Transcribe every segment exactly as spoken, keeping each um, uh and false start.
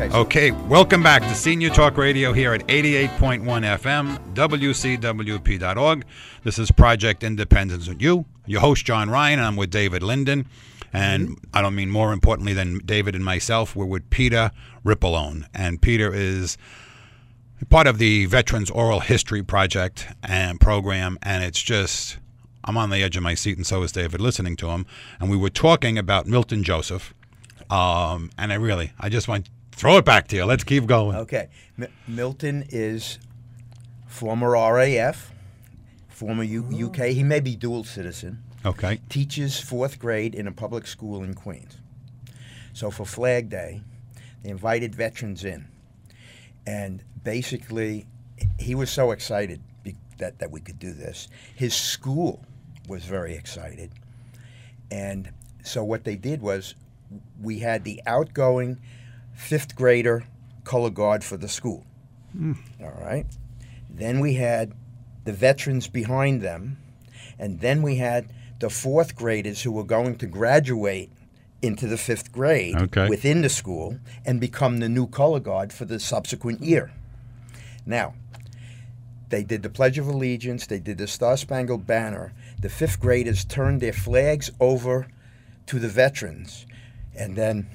Okay. So Okay, welcome back to Senior Talk Radio here at eighty-eight point one F M, W C W P dot org. This is Project Independence with you. Your host, John Ryan, and I'm with David Linden. And I don't mean more importantly than David and myself, we're with Peter Rippolone. And Peter is part of the Veterans Oral History Project and program, and it's just, I'm on the edge of my seat, and so is David, listening to him. And we were talking about Milton Joseph, um, and I really, I just want to throw it back to you. Let's keep going. Okay. M- Milton is former R A F, former U- UK. He may be dual citizen. Okay. Teaches fourth grade in a public school in Queens. So for Flag Day, they invited veterans in. And basically, he was so excited be- that, that we could do this. His school was very excited. And so what they did was we had the outgoing fifth grader color guard for the school. Mm. All right. Then we had the veterans behind them. And then we had the fourth graders who were going to graduate into the fifth grade okay. within the school and become the new color guard for the subsequent year. Now, they did the Pledge of Allegiance, they did the Star-Spangled Banner. The fifth graders turned their flags over to the veterans and then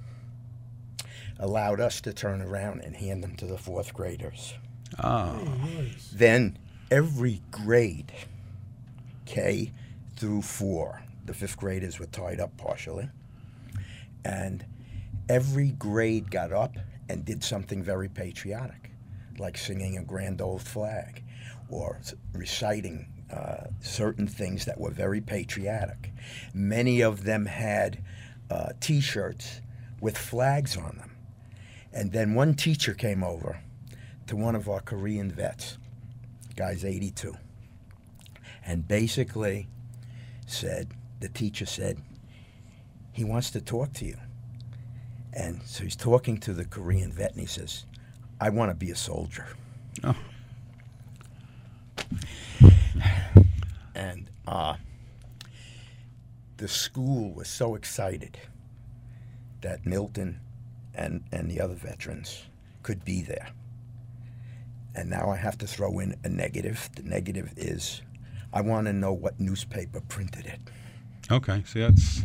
allowed us to turn around and hand them to the fourth graders. Oh. Nice. Then every grade, K through four, the fifth graders were tied up partially, and every grade got up and did something very patriotic, like singing a grand old flag or reciting uh, certain things that were very patriotic. Many of them had uh, T-shirts with flags on them. And then one teacher came over to one of our Korean vets, guy's eighty-two, and basically said, the teacher said, he wants to talk to you. And so he's talking to the Korean vet, and he says, I want to be a soldier. Oh. And uh, the school was so excited that Milton and, and the other veterans could be there. And now I have to throw in a negative. The negative is I want to know what newspaper printed it. Okay, see, that's...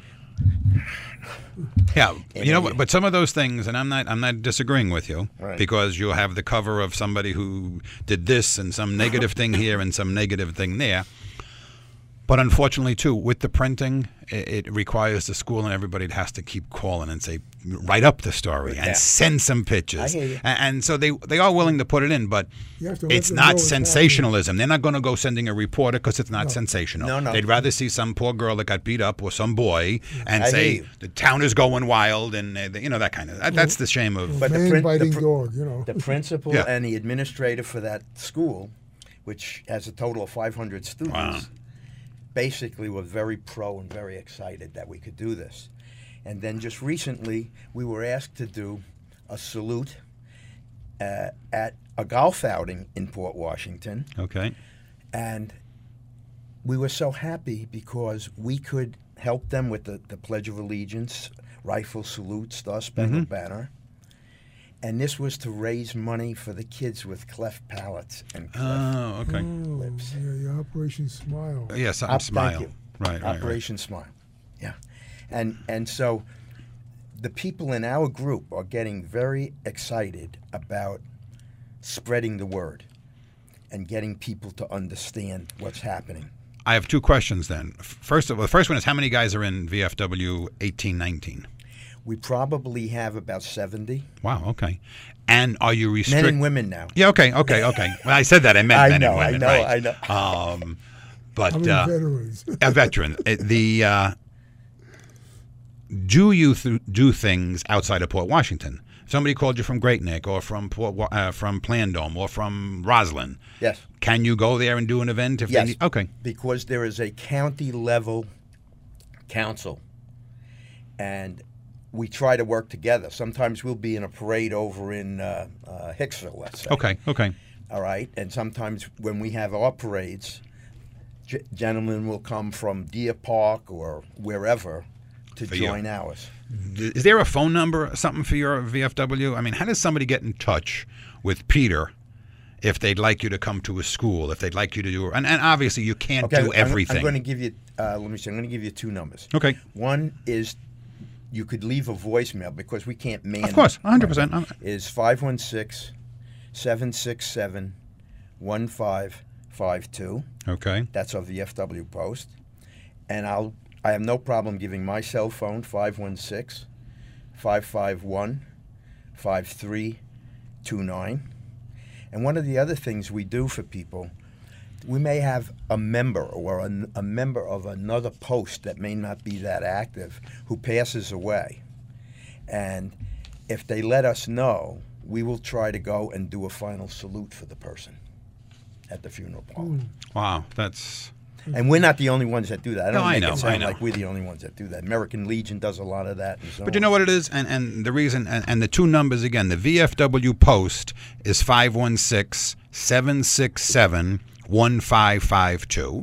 Yeah, you know, but some of those things, and I'm not, I'm not disagreeing with you, right, because you'll have the cover of somebody who did this and some negative thing here and some negative thing there. But unfortunately, too, with the printing, it, it requires the school and everybody has to keep calling and say, write up the story and yeah. send some pictures. I hear you. And, and so they they are willing to put it in, but it's not sensationalism. They're not going to go sending a reporter because it's not no. sensational. No, no. They'd rather see some poor girl that got beat up or some boy and I say hear you. the town is going wild and uh, you know that kind of. That, that's the shame of. But the man prin- biting the pr- dog, you know. The principal Yeah. and the administrator for that school, which has a total of five hundred students, Wow. basically were very pro and very excited that we could do this. And then just recently, we were asked to do a salute uh, at a golf outing in Port Washington. Okay. And we were so happy because we could help them with the, the Pledge of Allegiance, rifle salute, Star-Spangled Mm-hmm. Banner. And this was to raise money for the kids with cleft palates and cleft Oh, okay. Oh, lips. yeah, yeah, Operation Smile. Yes, I'm Op- smile. Thank you. Right, right, Operation Smile. Yeah. And and so the people in our group are getting very excited about spreading the word and getting people to understand what's happening. I have two questions then. First of all, the first one is how many guys are in V F W eighteen nineteen? We probably have about seventy. Wow, okay. And are you Men restricted? and women now. Yeah, okay, okay, okay. When I said that, I meant I men know, and I women, know, right? I know. Um, but How many uh, veterans? a veteran. Uh, The uh, do you th- do things outside of Port Washington? Somebody called you from Great Neck or from Port, Wa- uh, from Plandome or from Roslyn. Yes. Can you go there and do an event if Yes. they need? Okay. Because there is a county level council, and we try to work together. Sometimes we'll be in a parade over in uh, uh, Hicksville, let's say. Okay. Okay. All right. And sometimes when we have our parades, g- gentlemen will come from Deer Park or wherever to for join you. ours. Is there a phone number or something for your V F W? I mean, how does somebody get in touch with Peter if they'd like you to come to a school, if they'd like you to do, and, and obviously you can't Okay, do I'm- everything. I'm, going to give you. Uh, let me see. I'm going to give you two numbers. Okay. One is you could leave a voicemail because we can't man. Of course, one hundred percent. Is five one six, seven six seven, one five five two. Okay. That's our V F W post. And I'll I have no problem giving my cell phone, five one six, five five one, five three two nine. And one of the other things we do for people, we may have a member or a, a member of another post that may not be that active who passes away. And if they let us know, we will try to go and do a final salute for the person at the funeral parlor. Wow, that's And we're not the only ones that do that. I don't No, I make know, it sound I know. like we're the only ones that do that. American Legion does a lot of that. And so But you on. know what it is, and and the reason, and, and the two numbers again. The V F W post is five one six, seven six seven, one five five two,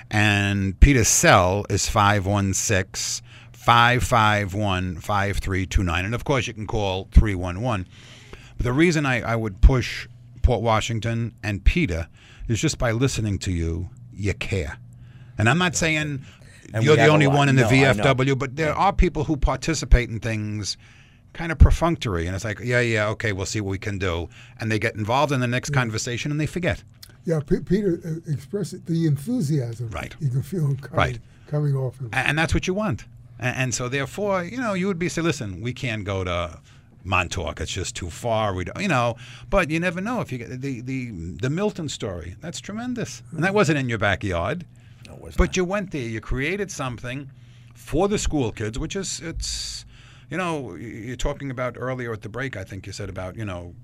and Peter's cell is five one six, five five one, five three two nine, and of course you can call three one one. But the reason I, I would push Port Washington and Peter is just by listening to you, you care. And I'm not saying And you're we the have a only lot. one in the No, I V know. F W, but there are people who participate in things kind of perfunctory. And it's like, yeah, yeah, okay, we'll see what we can do. And they get involved in the next conversation and they forget. Yeah, P- Peter uh, expressed the enthusiasm. Right. You can feel him coming, Right. coming off him. A- And that's what you want. And, and so therefore, you know, you would be say, listen, we can't go to Montauk. It's just too far. We don't, you know, but you never know if you get the, the, the Milton story. That's tremendous. And that wasn't in your backyard. No, it was But not. you went there. You created something for the school kids, which is, it's, you know, you're talking about earlier at the break, I think you said about, you know,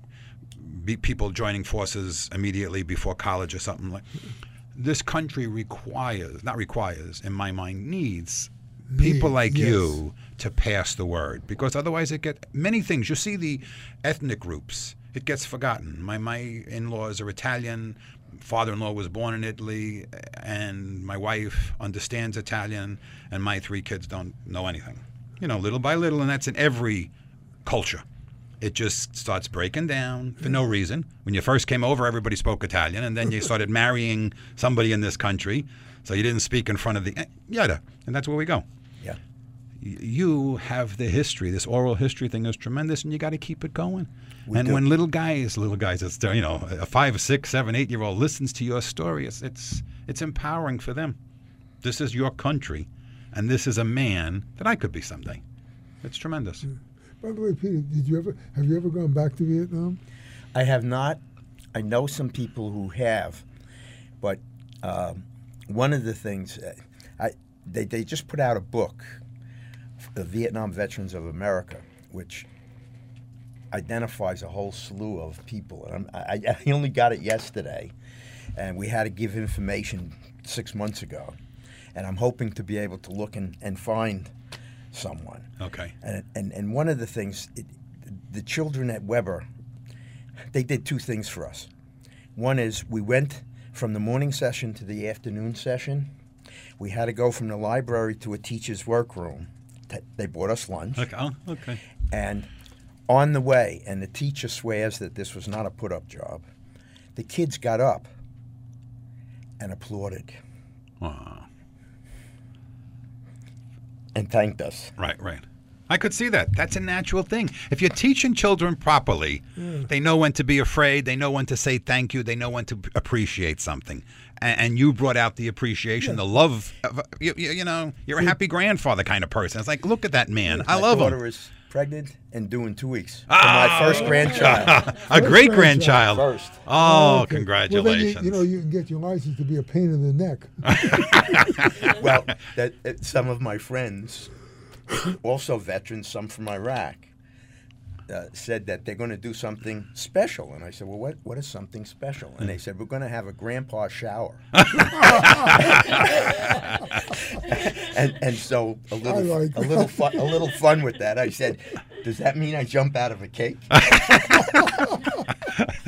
be people joining forces immediately before college or something like. This country requires, not requires, in my mind, needs people Need, like yes. you to pass the word, because otherwise it get many things. You see the ethnic groups, it gets forgotten. My my in-laws are Italian. Father-in-law was born in Italy, and my wife understands Italian, and my three kids don't know anything. You know, little by little, and that's in every culture. It just starts breaking down for no reason. When you first came over, everybody spoke Italian, and then you started marrying somebody in this country, so you didn't speak in front of the eh, yada, and that's where we go. Yeah. Y- You have the history. This oral history thing is tremendous, and you got to keep it going. We and do. when little guys, little guys, it's you know, a five, six, seven, eight-year-old listens to your story, it's it's it's empowering for them. This is your country, and this is a man that I could be someday. It's tremendous. By the way, Peter, did you ever have you ever gone back to Vietnam? I have not. I know some people who have, but um, one of the things uh, I they they just put out a book, the Vietnam Veterans of America, which identifies a whole slew of people. And I'm, I, I only got it yesterday, and we had to give information six months ago, and I'm hoping to be able to look and, and find someone. Okay. And, and, and one of the things, it, the children at Weber, they did two things for us. One is we went from the morning session to the afternoon session. We had to go from the library to a teacher's workroom. Th- They bought us lunch. Okay. Oh, okay. And on the way, and the teacher swears that this was not a put-up job, the kids got up and applauded Wow. and thanked us. Right, right. I could see that. That's a natural thing. If you're teaching children properly, they know when to be afraid. They know when to say thank you. They know when to appreciate something. And, and you brought out the appreciation, the love. Of, you, you, you know, you're a happy grandfather kind of person. It's like, look at that man. I My love daughter him. is pregnant and due in two weeks. Ah! For my first grandchild. A great grandchild. First. Oh, Okay. congratulations. Well, then you, you know you can get your license to be a pain in the neck. Well, that, that some of my friends, also veterans, some from Iraq, uh, said that they're going to do something special. And I said, well, what, what is something special? And they said, we're going to have a grandpa shower. and and so a little like a little fun, a little fun with that. I said, does that mean I jump out of a cake?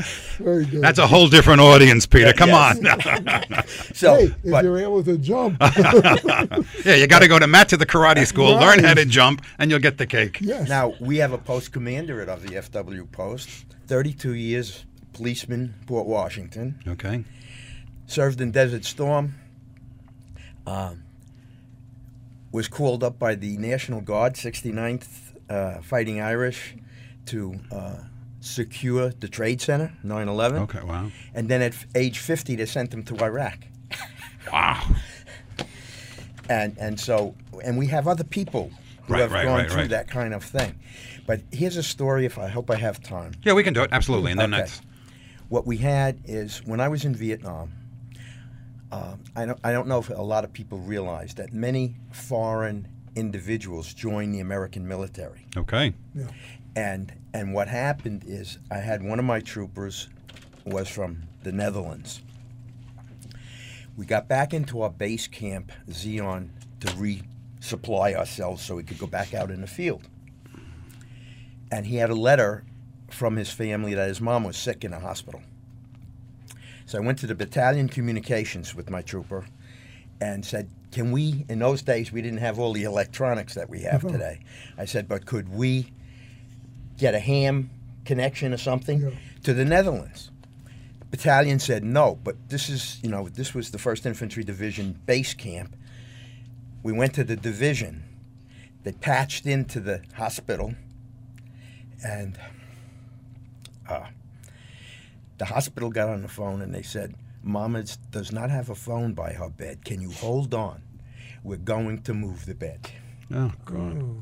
Very good. That's a whole different audience, Peter. Come Yes. on. So, Hey, if but you're able to jump, Yeah, you got to go to Matt to the karate school, learn how to Right. jump, and you'll get the cake. yes. now we have a post commander at our V F W post, thirty-two years, policeman, Port Washington, Okay. served in Desert Storm, um, was called up by the National Guard, sixty-ninth uh, Fighting Irish, to uh, secure the Trade Center, nine eleven. Okay. Wow. And then at f- age fifty, they sent him to Iraq. Wow. And and so, and we have other people who Right, have right, gone right, through right. that kind of thing. But here's a story, if I hope I have time. Yeah, we can do it. Absolutely. And then Okay. that's. What we had is, when I was in Vietnam, uh, I, don't, I don't know if a lot of people realize that many foreign individuals joined the American military. Okay. Yeah. And and what happened is, I had one of my troopers was from the Netherlands. We got back into our base camp, Zion, to resupply ourselves so we could go back out in the field. And he had a letter from his family that his mom was sick in a hospital. So I went to the battalion communications with my trooper and said, can we, in those days we didn't have all the electronics that we have Uh-huh. today. I said, but could we get a ham connection or something Yeah. to the Netherlands? Battalion said no, but this is, you know, this was the first Infantry Division base camp. We went to the division. They patched into the hospital, and uh, the hospital got on the phone and they said, Mama does not have a phone by her bed. Can you hold on? We're going to move the bed. Oh God. Oh,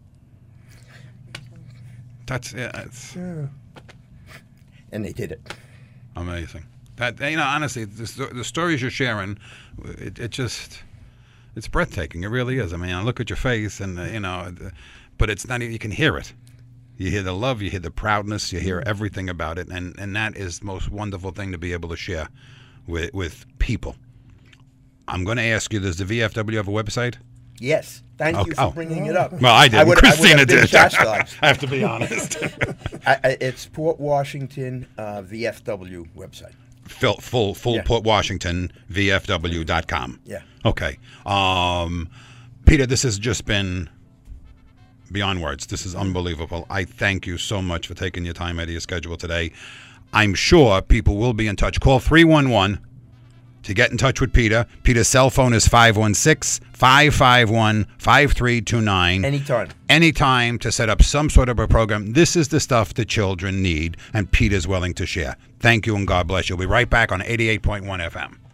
That's yeah. It's yeah. And they did it. amazing. That you know, honestly, the, sto- the stories you're sharing, it, it just, it's breathtaking. It really is. I mean, I look at your face, and uh, you know, uh, but it's not. You can hear it. You hear the love. You hear the proudness. You hear everything about it, and and that is the most wonderful thing to be able to share with with people. I'm going to ask you: does the V F W have a website? Yes. Thank Oh, you for oh. bringing it up. Well, I did. would- Christina would have been did. chastised. I have to be honest. I, I, it's Port Washington uh, V F W website. full full, full Yeah. Port Washington V F W dot com. Yeah. Okay. Um, Peter, this has just been beyond words. This is unbelievable. I thank you so much for taking your time out of your schedule today. I'm sure people will be in touch. Call three one one to get in touch with Peter. Peter's cell phone is five one six, five five one, five three two nine. Anytime. Anytime to set up some sort of a program. This is the stuff the children need, and Peter's willing to share. Thank you, and God bless you. We'll be right back on eighty-eight point one F M.